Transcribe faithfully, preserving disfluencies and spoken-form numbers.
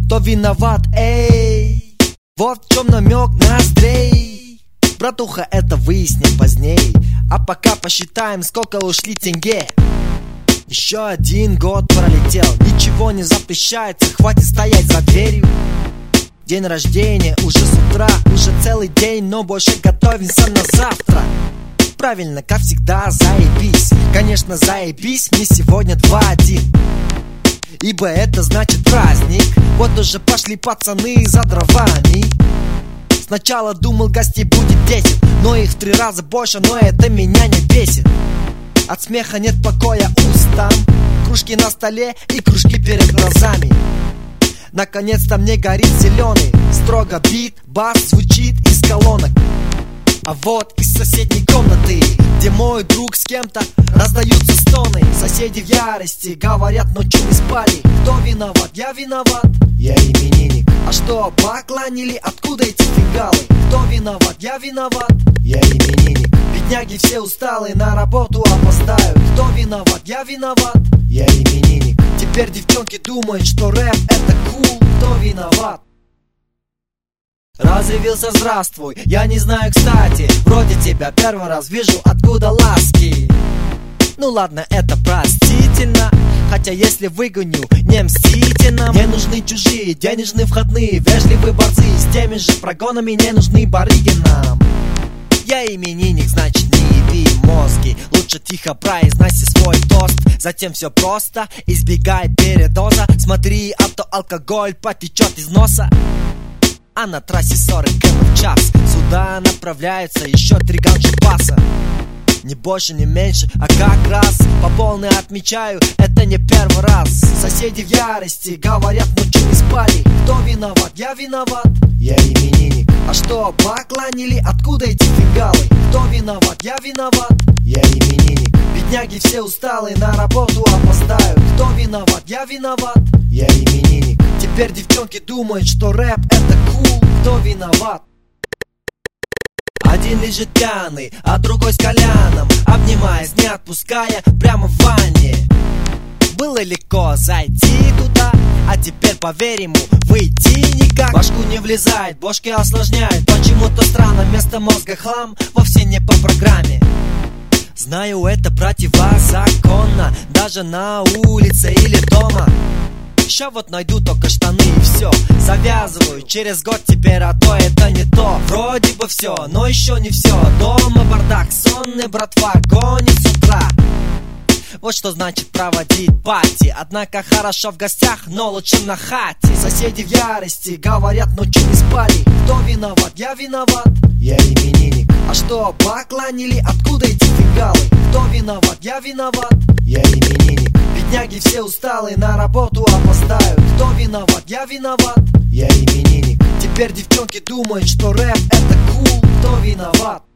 кто виноват, эй. Вот в чем намек ноздрей. Братуха, это выясним поздней. А пока посчитаем, сколько ушли тенге. Еще один год пролетел, ничего не запрещается, хватит стоять за дверью. День рождения уже с утра, уже целый день, но больше готовимся на завтра. Правильно, как всегда, заебись. Конечно, заебись, мне сегодня два один. Ибо это значит праздник. Вот уже пошли пацаны за дровами. Сначала думал, гостей будет десять, но их в три раза больше, но это меня не бесит. От смеха нет покоя устам. Кружки на столе и кружки перед глазами. Наконец-то мне горит зеленый. Строго бит, бас звучит из колонок. А вот из соседней комнаты, где мой друг с кем-то, раздаются стоны. Соседи в ярости говорят, ночью не спали. Кто виноват? Я виноват. Я именинник. А что, поклонили? Откуда эти фингалы? Кто виноват? Я виноват. Я именинник. Бедняги все усталые, на работу опоздают. Кто виноват? Я виноват. Я именинник. Теперь девчонки думают, что рэп это кул. Кто виноват? Разъявился, здравствуй, я не знаю, кстати. Вроде тебя первый раз вижу, откуда ласки. Ну ладно, это простительно. Хотя если выгоню, не мстите нам. Мне нужны чужие, денежные входные, вежливые борцы. С теми же прогонами не нужны барыги нам. Я именинник, значит не еби мозги. Лучше тихо произноси свой тост. Затем все просто, избегай передоза. Смотри, а то алкоголь потечет из носа. А на трассе сорок километров в час. Сюда направляются еще три ганджубаса. Не больше, не меньше, а как раз по полной отмечаю, это не первый раз. Соседи в ярости говорят, ночью не спали. Кто виноват? Я виноват. Я именинник. А что, поклонили? Откуда эти фингалы? Кто виноват? Я виноват. Я именинник. Бедняги все усталые, на работу опоздают. Кто виноват? Я виноват. Я именинник. Теперь девчонки думают, что рэп это кул. Кто виноват? Один лежит пьяный, а другой с коляном, обнимаясь, не отпуская, прямо в ванне. Было легко зайти туда, а теперь, поверь ему, выйти никак. Башку не влезает, бошки осложняют. Почему-то странно, вместо мозга хлам, вовсе не по программе. Знаю, это противозаконно, даже на улице или дома. Ща вот найду только штаны и все. Завязываю, через год теперь, а то это не то. Вроде бы все, но еще не все. Дома бардак, сонный братва гонит с утра. Вот что значит проводить пати. Однако хорошо в гостях, но лучше на хате. Соседи в ярости говорят, ночью не спали. Кто виноват? Я виноват. Я именинник. А что, поклонили? Откуда эти фингалы? Кто виноват? Я виноват. Я именинник. Бедняги все усталые, на работу опоздают. Кто виноват? Я виноват. Я именинник. Теперь девчонки думают, что рэп это кул. Кто виноват?